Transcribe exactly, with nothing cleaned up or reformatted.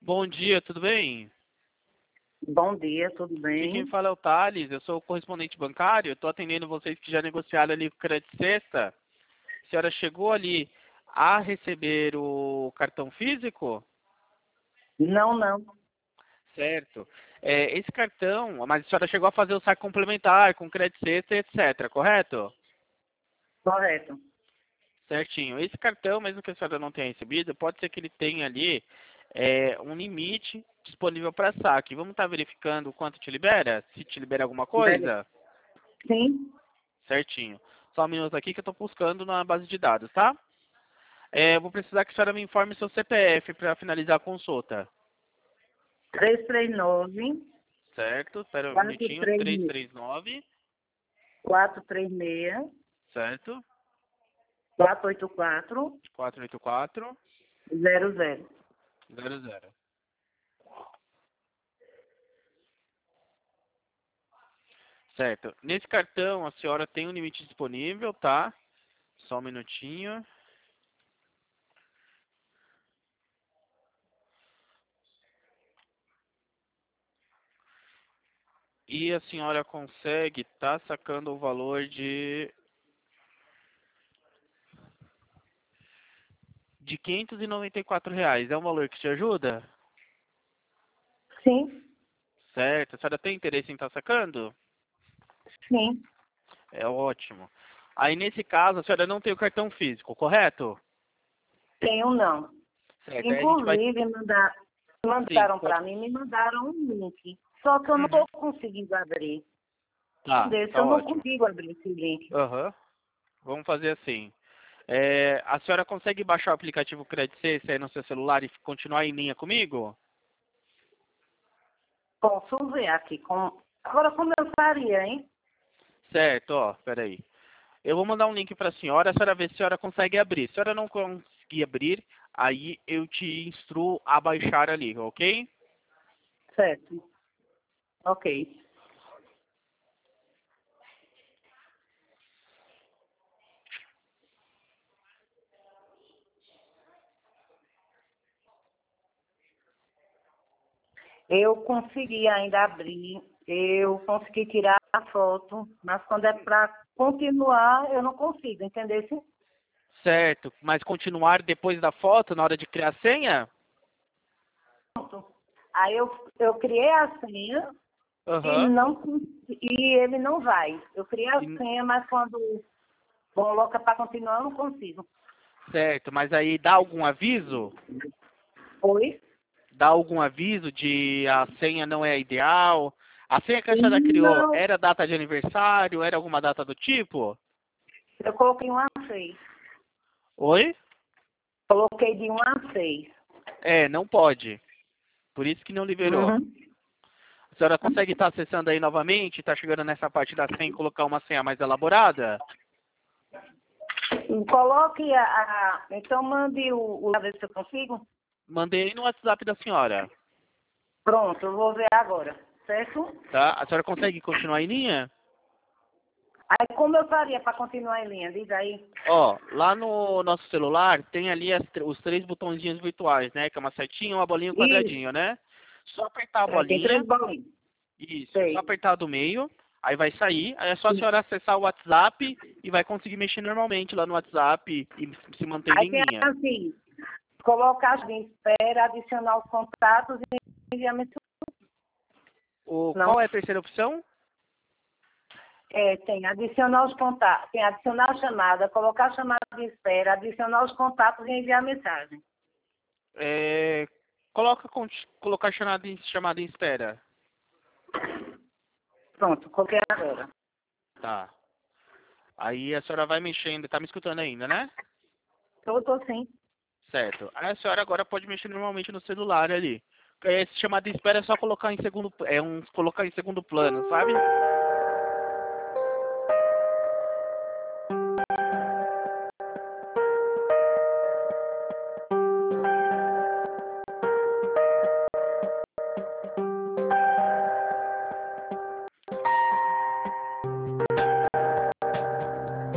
Bom dia, tudo bem? Bom dia, tudo Aqui quem bem? fala é o Thales, eu sou o correspondente bancário, estou atendendo vocês que já negociaram ali com o Credit Sexta. A senhora chegou ali a receber o cartão físico? Não, não, Certo. É, esse cartão, mas a senhora chegou a fazer o saque complementar com Credit Sexta, etcétera, correto? correto. Certinho. Esse cartão, mesmo que a senhora não tenha recebido, pode ser que ele tenha ali é, um limite disponível para saque. Vamos estar verificando quanto te libera? Se te libera alguma Deve- coisa? Sim, Certinho. Só um minuto aqui que eu estou buscando na base de dados, tá? É, eu vou precisar que a senhora me informe seu C P F para finalizar a consulta. três três nove, Certo? Espera um quatro minutinho. três trezentos e trinta e nove. quatro três seis, Certo? quatro oito quatro, quatrocentos e oitenta e quatro. zero zero. zero zero. Certo. Nesse cartão a senhora tem um limite disponível, tá? Só um minutinho. E a senhora consegue estar sacando o valor de, de quinhentos e noventa e quatro reais. É um valor que te ajuda? Sim, Certo. A senhora tem interesse em estar sacando? sim, É ótimo. Aí, nesse caso, a senhora não tem o cartão físico, correto? tenho não. Certo. Aí a gente vai... Inclusive, manda- Sim, mandaram pode... para mim, me mandaram um link. Só que eu não Uhum. estou conseguindo abrir. Tá, Desse, tá eu não ótimo. consigo abrir esse link. Aham. Vamos fazer assim. É, a senhora consegue baixar o aplicativo Credit Safe aí no seu celular e continuar em linha comigo? Posso ver aqui. Com... Agora, como eu faria, hein? Certo, ó, peraí. Eu vou mandar um link para a senhora, a senhora vê se a senhora consegue abrir. Se a senhora não conseguir abrir, aí eu te instruo a baixar ali, ok? Certo. Ok. Eu consegui ainda abrir, eu consegui tirar a foto, mas quando é para continuar, eu não consigo, entendeu? Certo, mas continuar depois da foto, na hora de criar a senha? Pronto. Aí eu, eu criei a senha e, Aham. não, cons- e ele não vai. Eu criei a E- senha, mas quando coloca para continuar, eu não consigo. Certo, mas aí dá algum aviso? Oi? Dá algum aviso de a senha não é ideal? A senha que a senhora criou Não, era data de aniversário? Era alguma data do tipo? eu coloquei um a seis. Oi? Coloquei de um a seis. É, não pode. Por isso que não liberou. Uhum. A senhora consegue estar acessando aí novamente? Está chegando nessa parte da senha e colocar uma senha mais elaborada? Coloque a, a- Então mande o, o. A ver se eu consigo. Mandei no WhatsApp da senhora, Pronto, eu vou ver agora, certo? tá? A senhora consegue continuar em linha? Aí como eu faria para continuar em linha? Diz aí. Ó, lá no nosso celular tem ali as tr- os três botõezinhos virtuais, né? Que é uma setinha, uma bolinha e um Isso, quadradinho, né? Só apertar a é, tem três bolinha, bolinhas. isso, só Sei. apertar do meio, aí vai sair, aí é só a senhora acessar o WhatsApp e vai conseguir mexer normalmente lá no WhatsApp e se mantendo Aí em tem linha. assim, colocar as em espera, adicionar os contatos e enviar mensagem. O, Não, qual é a terceira opção? é, tem adicionar os contatos, tem adicionar a chamada, colocar a chamada de espera, adicionar os contatos e enviar mensagem. É, coloca, con- colocar chamada em, chamada em espera. Pronto, coloquei agora. Tá. Aí a senhora vai mexendo, tá me escutando ainda, né? Eu tô sim. Certo. Aí a senhora agora pode mexer normalmente no celular ali. Esse chamada de espera é só colocar em segundo, é um colocar em segundo plano, sabe?